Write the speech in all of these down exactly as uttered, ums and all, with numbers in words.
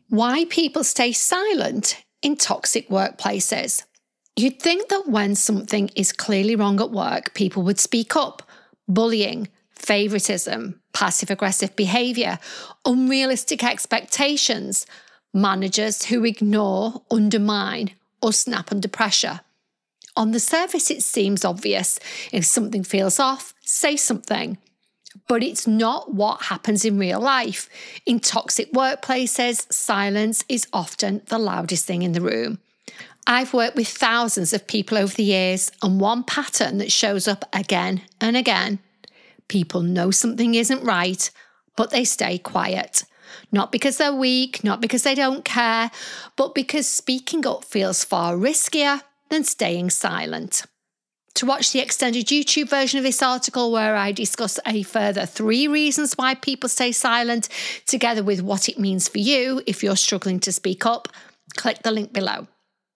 Why people stay silent in toxic workplaces. You'd think that when something is clearly wrong at work, people would speak up. Bullying, favoritism, passive-aggressive behaviour, unrealistic expectations, managers who ignore, undermine, or snap under pressure. On the surface, it seems obvious. If something feels off, say something. But it's not what happens in real life. In toxic workplaces, silence is often the loudest thing in the room. I've worked with thousands of people over the years, and one pattern that shows up again and again. People know something isn't right, but they stay quiet. Not because they're weak, not because they don't care, but because speaking up feels far riskier than staying silent. To watch the extended YouTube version of this article, where I discuss a further three reasons why people stay silent, together with what it means for you if you're struggling to speak up, click the link below.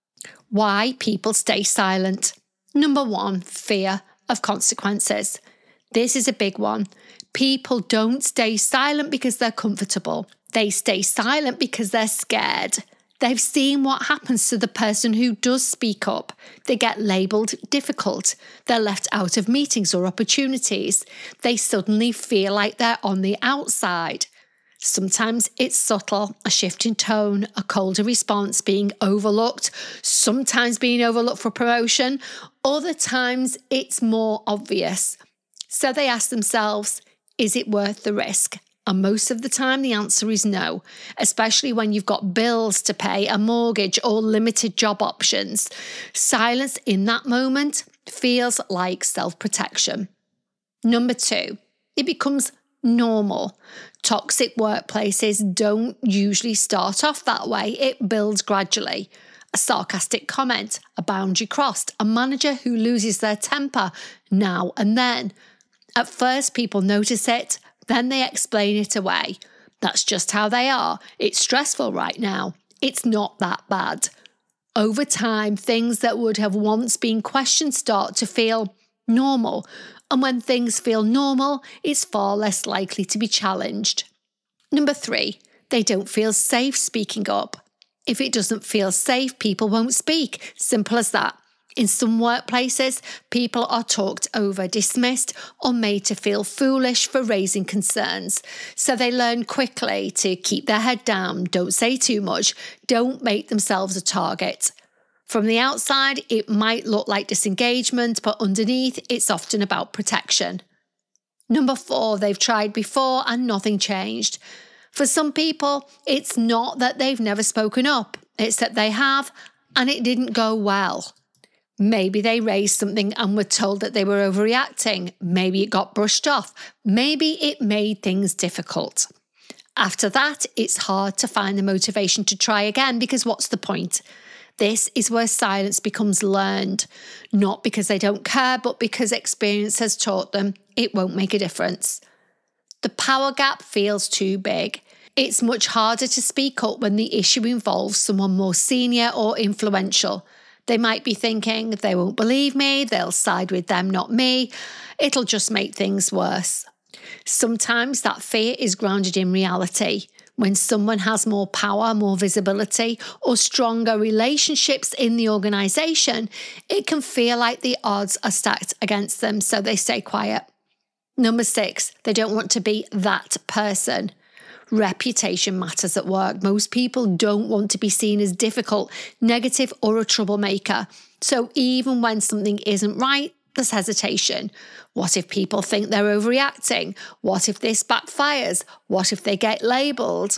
Why people stay silent. Number one, fear of consequences. This is a big one. People don't stay silent because they're comfortable. They stay silent because they're scared. They've seen what happens to the person who does speak up. They get labelled difficult. They're left out of meetings or opportunities. They suddenly feel like they're on the outside. Sometimes it's subtle, a shift in tone, a colder response, being overlooked, sometimes being overlooked for promotion. Other times it's more obvious. So they ask themselves, is it worth the risk? And most of the time the answer is no, especially when you've got bills to pay, a mortgage, or limited job options. Silence in that moment feels like self-protection. Number two, it becomes normal. Toxic workplaces don't usually start off that way. It builds gradually. A sarcastic comment, a boundary crossed, a manager who loses their temper now and then. At first, people notice it, then they explain it away. That's just how they are. It's stressful right now. It's not that bad. Over time, things that would have once been questioned start to feel normal. And when things feel normal, it's far less likely to be challenged. Number three, they don't feel safe speaking up. If it doesn't feel safe, people won't speak. Simple as that. In some workplaces, people are talked over, dismissed, or made to feel foolish for raising concerns. So they learn quickly to keep their head down, don't say too much, don't make themselves a target. From the outside, it might look like disengagement, but underneath, it's often about protection. Number four, they've tried before and nothing changed. For some people, it's not that they've never spoken up, it's that they have and it didn't go well. Maybe they raised something and were told that they were overreacting. Maybe it got brushed off. Maybe it made things difficult. After that, it's hard to find the motivation to try again, because what's the point? This is where silence becomes learned, not because they don't care, but because experience has taught them it won't make a difference. The power gap feels too big. It's much harder to speak up when the issue involves someone more senior or influential. They might be thinking, they won't believe me, they'll side with them, not me. It'll just make things worse. Sometimes that fear is grounded in reality. When someone has more power, more visibility, or stronger relationships in the organisation, it can feel like the odds are stacked against them, so they stay quiet. Number six, they don't want to be that person. Reputation matters at work. Most people don't want to be seen as difficult, negative, or a troublemaker. So even when something isn't right, there's hesitation. What if people think they're overreacting? What if this backfires? What if they get labelled?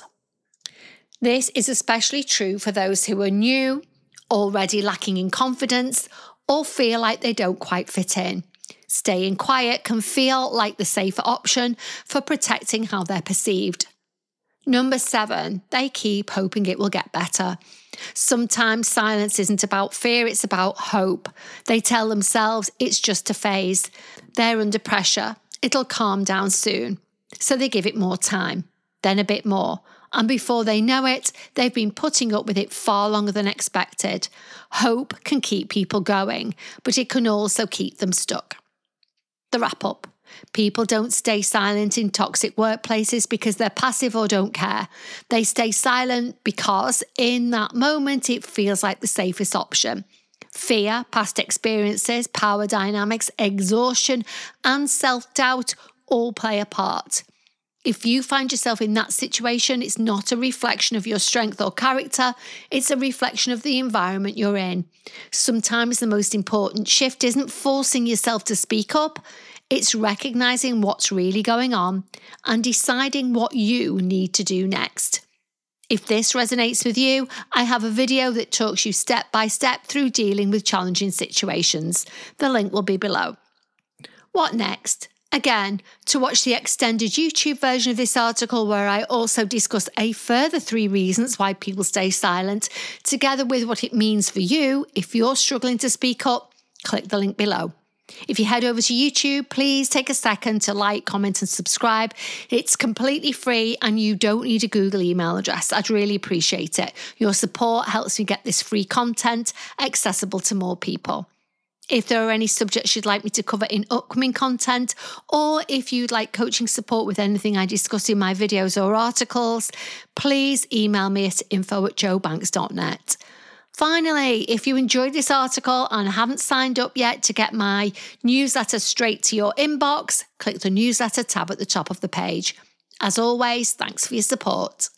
This is especially true for those who are new, already lacking in confidence, or feel like they don't quite fit in. Staying quiet can feel like the safer option for protecting how they're perceived. Number seven, they keep hoping it will get better. Sometimes silence isn't about fear, it's about hope. They tell themselves it's just a phase. They're under pressure. It'll calm down soon. So they give it more time, then a bit more. And before they know it, they've been putting up with it far longer than expected. Hope can keep people going, but it can also keep them stuck. The wrap up. People don't stay silent in toxic workplaces because they're passive or don't care. They stay silent because in that moment it feels like the safest option. Fear, past experiences, power dynamics, exhaustion, and self-doubt all play a part. If you find yourself in that situation, it's not a reflection of your strength or character, it's a reflection of the environment you're in. Sometimes the most important shift isn't forcing yourself to speak up, it's recognizing what's really going on and deciding what you need to do next. If this resonates with you, I have a video that talks you step by step through dealing with challenging situations. The link will be below. What next? Again, to watch the extended YouTube version of this article where I also discuss a further three reasons why people stay silent, together with what it means for you if you're struggling to speak up, click the link below. If you head over to YouTube, please take a second to like, comment and subscribe. It's completely free and you don't need a Google email address. I'd really appreciate it. Your support helps me get this free content accessible to more people. If there are any subjects you'd like me to cover in upcoming content, or if you'd like coaching support with anything I discuss in my videos or articles, please email me at info at joe banks dot net. Finally, if you enjoyed this article and haven't signed up yet to get my newsletter straight to your inbox, click the newsletter tab at the top of the page. As always, thanks for your support.